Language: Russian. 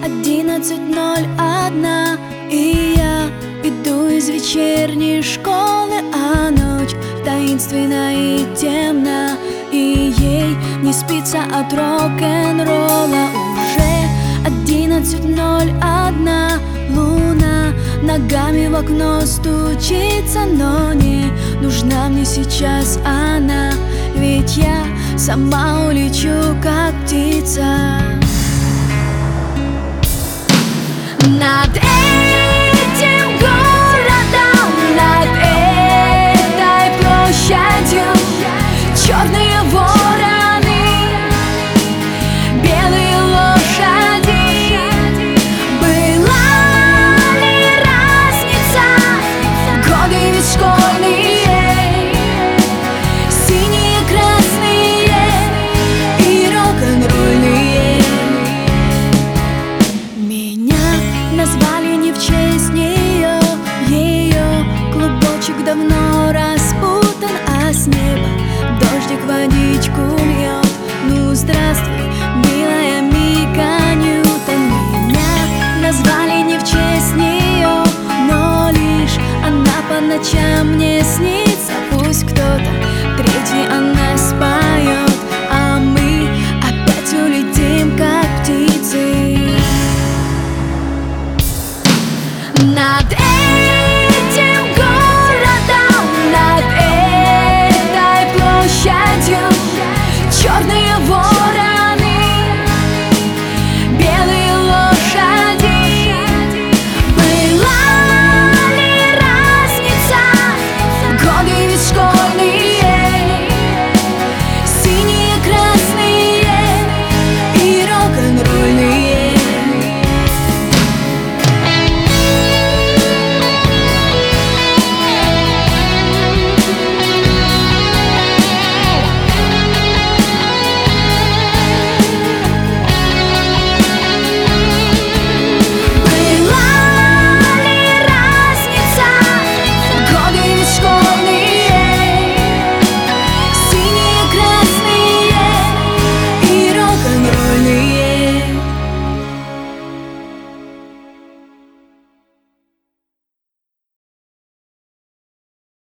11:01, и я иду из вечерней школы, а ночь таинственна и темна, и ей не спится от рок-н-ролла. Уже 11:01, луна ногами в окно стучится, но не нужна мне сейчас она, ведь я сама улечу, как птица. Над